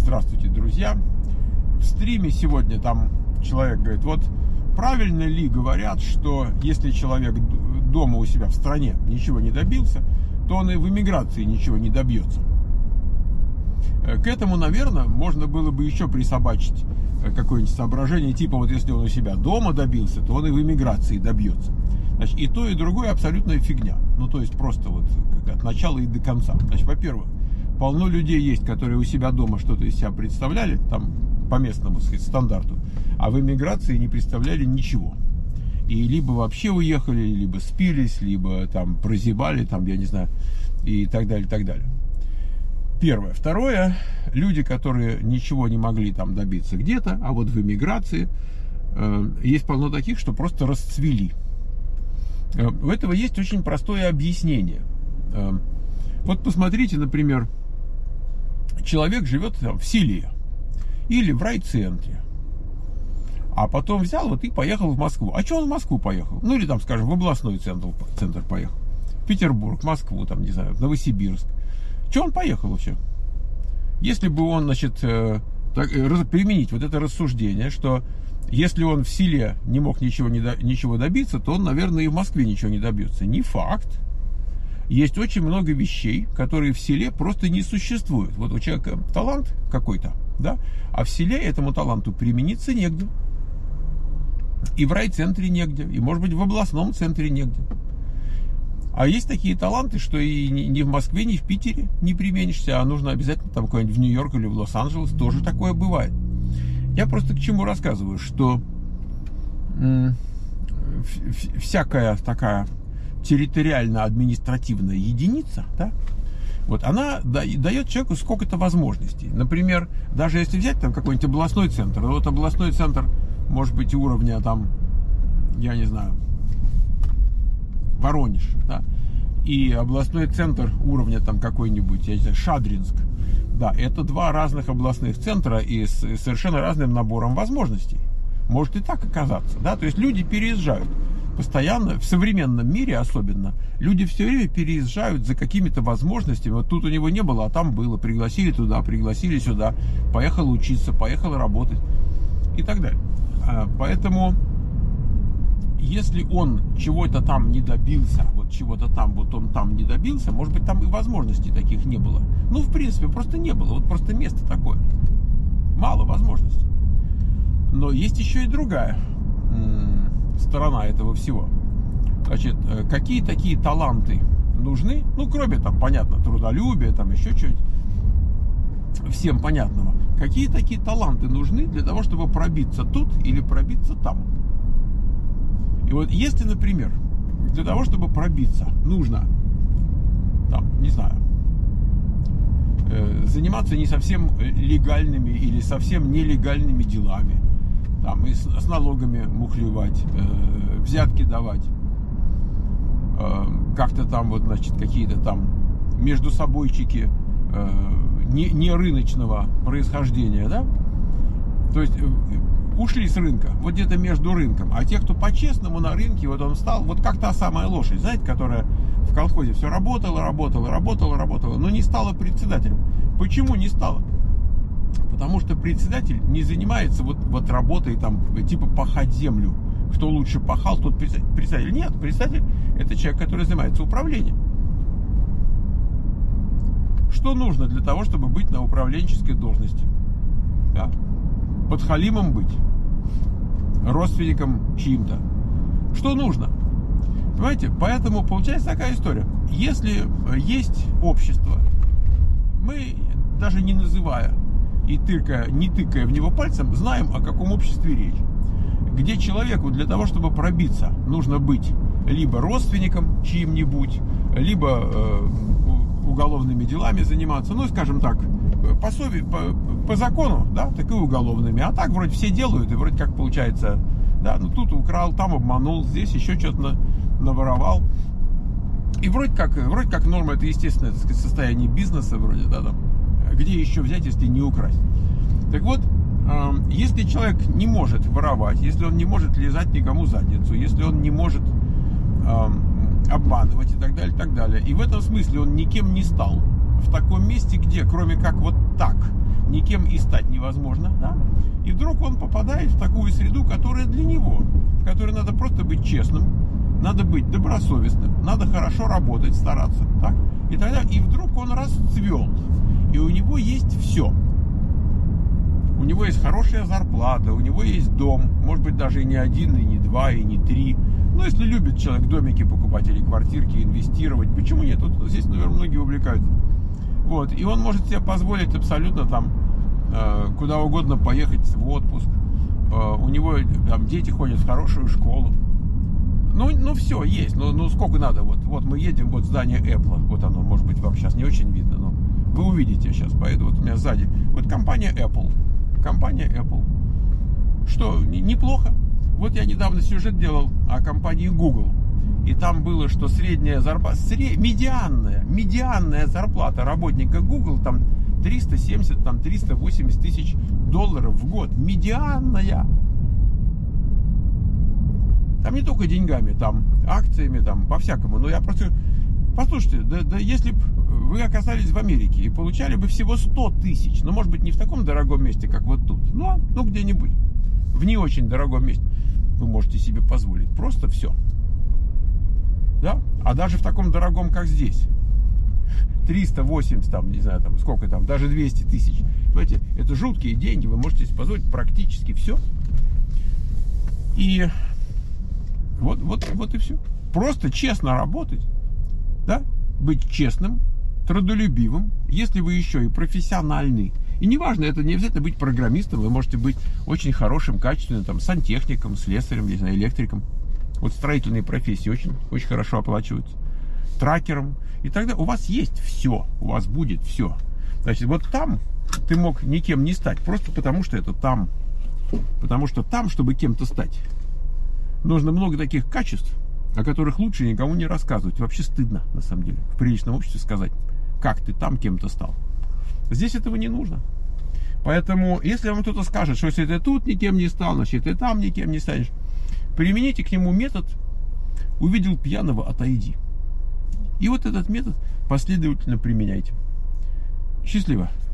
Здравствуйте, друзья. В стриме сегодня там человек говорит, вот правильно ли говорят, что если человек дома у себя в стране ничего не добился, то он и в эмиграции ничего не добьется. К этому, наверное, можно было бы еще присобачить какое-нибудь соображение, типа вот если он у себя дома добился, то он и в эмиграции добьется. Значит, и то, и другое абсолютная фигня. Ну, то есть просто вот от начала и до конца. Значит, во-первых, полно людей есть, которые у себя дома что-то из себя представляли, там, по местному, сказать, стандарту, а в эмиграции не представляли ничего. И либо вообще уехали, либо спились, либо там прозябали, там, я не знаю, и так далее, и так далее. Первое. Второе, люди, которые ничего не могли там добиться где-то, а вот в эмиграции есть полно таких, что просто расцвели. У этого есть очень простое объяснение. Вот посмотрите, например, человек живет там в селе или в райцентре, а потом взял вот и поехал в Москву. А что он в Москву поехал? Ну или там, скажем, в областной центр поехал. В Петербург, Москву, там, не знаю, в Новосибирск. Что он поехал вообще? Если бы он, значит, применить вот это рассуждение, что если он в селе не мог ничего добиться, то он, наверное, и в Москве ничего не добьется. Не факт. Есть очень много вещей, которые в селе просто не существуют. Вот у человека талант какой-то, да, а в селе этому таланту примениться негде. И в райцентре негде, и, может быть, в областном центре негде. А есть такие таланты, что и ни в Москве, ни в Питере не применишься, а нужно обязательно там куда-нибудь в Нью-Йорк или в Лос-Анджелес. Тоже такое бывает. Я просто к чему рассказываю, что всякая такая территориально-административная единица, да, вот она дает человеку сколько-то возможностей. Например, даже если взять там какой-нибудь областной центр, вот областной центр может быть уровня там, я не знаю, Воронеж, да, и областной центр уровня там какой-нибудь, я не знаю, Шадринск. Да, это два разных областных центра и с совершенно разным набором возможностей. Может и так оказаться, да, то есть люди переезжают постоянно, в современном мире особенно, люди все время переезжают за какими-то возможностями. Вот тут у него не было, а там было, пригласили туда, пригласили сюда, поехал учиться, поехал работать и так далее. Поэтому если он чего-то там не добился, вот чего-то там, вот он там не добился, может быть, там и возможностей таких не было. Ну, в принципе, просто не было. Вот просто место такое. Мало возможностей. Но есть еще и другая сторона этого всего. Значит, какие такие таланты нужны? Ну, кроме там, понятно, трудолюбия, там еще что-нибудь всем понятного. Какие такие таланты нужны для того, чтобы пробиться тут или пробиться там? И вот если, например, для того, чтобы пробиться, нужно, там, не знаю, заниматься не совсем легальными или совсем нелегальными делами, там, и с налогами мухлевать, взятки давать, как-то там, вот, значит, какие-то там междусобойчики не рыночного происхождения, да, то есть ушли с рынка, вот где-то между рынком. А те, кто по-честному на рынке, вот он стал, вот как та самая лошадь, знаете, которая в колхозе все работала, но не стала председателем. Почему не стала? Потому что председатель не занимается вот работой там, типа пахать землю. Кто лучше пахал, тот председатель. Нет, председатель — это человек, который занимается управлением. Что нужно для того, чтобы быть на управленческой должности? Да? Подхалимом быть, родственником чьим-то. Что нужно? Понимаете? Поэтому получается такая история. Если есть общество, мы, даже не называя и не тыкая в него пальцем, знаем, о каком обществе речь. Где человеку для того, чтобы пробиться, нужно быть либо родственником чьим-нибудь, либо уголовными делами заниматься, ну, скажем так, по закону, да, так и уголовными. А так вроде все делают, и вроде как получается, да, ну тут украл, там обманул, здесь еще что-то наворовал. И вроде как норма — это естественное, так сказать, состояние бизнеса, вроде, да, там, где еще взять, если не украсть. Так вот, если человек не может воровать, если он не может лизать никому задницу, если он не может обманывать и так далее, и в этом смысле он никем не стал, в таком месте, где, кроме как вот так, никем и стать невозможно, да? И вдруг он попадает в такую среду, которая для него, в которой надо просто быть честным, надо быть добросовестным, надо хорошо работать, стараться, так? И тогда, и вдруг он расцвел, и у него есть все. У него есть хорошая зарплата, у него есть дом, может быть, даже и не один, и не два, и не три. Но если любит человек домики покупать или квартирки, инвестировать, почему нет? Вот здесь, наверное, многие увлекаются. Вот. И он может себе позволить абсолютно там куда угодно поехать в отпуск. У него там дети ходят в хорошую школу. Ну все, есть. Ну сколько надо? Вот мы едем, вот здание Apple. Вот оно, может быть, вам сейчас не очень видно, но вы увидите сейчас. Поеду, вот у меня сзади. Вот компания Apple. Компания Apple. Что, неплохо. Вот я недавно сюжет делал о компании Google. И там было, что средняя зарплата, медианная зарплата работника Google там 370, там 380 тысяч долларов в год. Медианная. Там не только деньгами, там акциями, там по-всякому. Но я просто... Послушайте, да если бы вы оказались в Америке и получали бы всего 100 тысяч, ну, может быть, не в таком дорогом месте, как вот тут, ну где-нибудь, в не очень дорогом месте, вы можете себе позволить просто все. Да? А даже в таком дорогом, как здесь, 380, там, не знаю, там, сколько там, даже 200 тысяч. Понимаете, это жуткие деньги, вы можете себе позволить практически все. И вот и все. Просто честно работать, да? Быть честным, трудолюбивым, если вы еще и профессиональный. И неважно, это не обязательно быть программистом, вы можете быть очень хорошим, качественным, там, сантехником, слесарем, не знаю, электриком. Вот строительные профессии очень, очень хорошо оплачиваются. Тракером. И тогда у вас есть все, у вас будет все. Значит, вот там ты мог никем не стать, просто потому что это там. Потому что там, чтобы кем-то стать, нужно много таких качеств, о которых лучше никому не рассказывать. Вообще стыдно, на самом деле, в приличном обществе сказать, как ты там кем-то стал. Здесь этого не нужно. Поэтому, если вам кто-то скажет, что если ты тут никем не стал, значит, ты там никем не станешь, примените к нему метод «увидел пьяного, отойди». И вот этот метод последовательно применяйте. Счастливо!